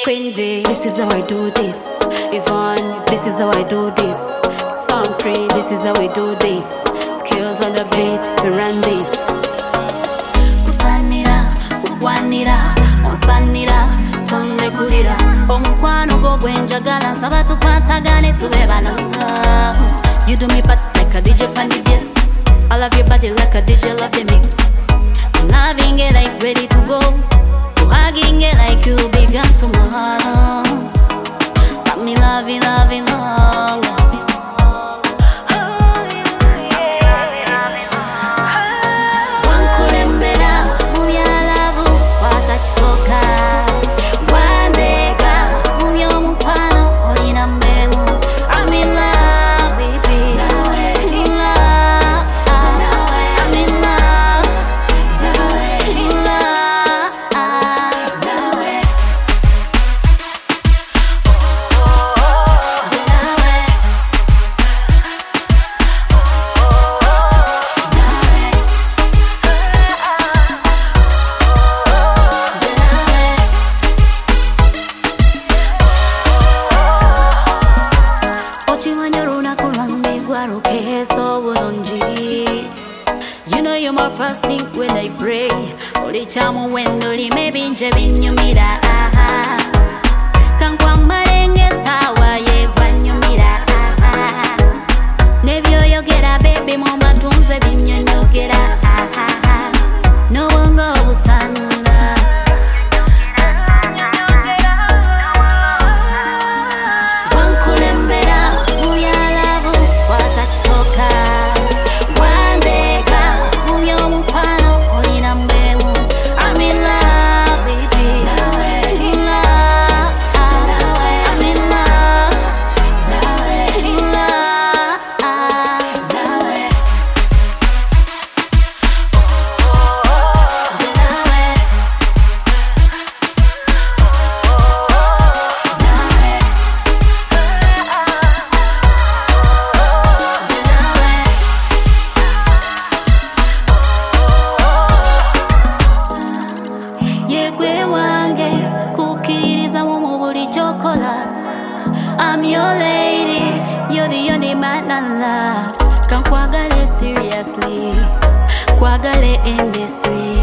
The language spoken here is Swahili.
Queen V, this is how I do this. Yvonne, this is how I do this. Sound free, this is how we do this. Skills on the beat, we run this. Kusanira, kugwanira, onsanira, tonde kulira. Omukwano go gwenjagala, nsaba tukwatagane tube balanga. You do me bad like a DJ pan the bass. I love your body like a DJ love the mix. I'm loving it like ready to go. Hugging it like you began tomorrow. Stop me loving, loving long. One kulembera, mubya lavu, watakisoka. One dega, mubya omukwano, olina mbemu. I'm in love, baby. In love. I'm in love. In love. You know you're my first thing when I pray. Oli chamu wendoli maybe nje binyumira. Kankwa marenge sawa ye gwanyumira. Nebyo yogera baby mu matunze binyonyogera. No one go busanula. Wankulembera mubya lavu watakisoka. I'm your lady, you're the only man I love. Can't kwagale seriously, kwagale endlessly.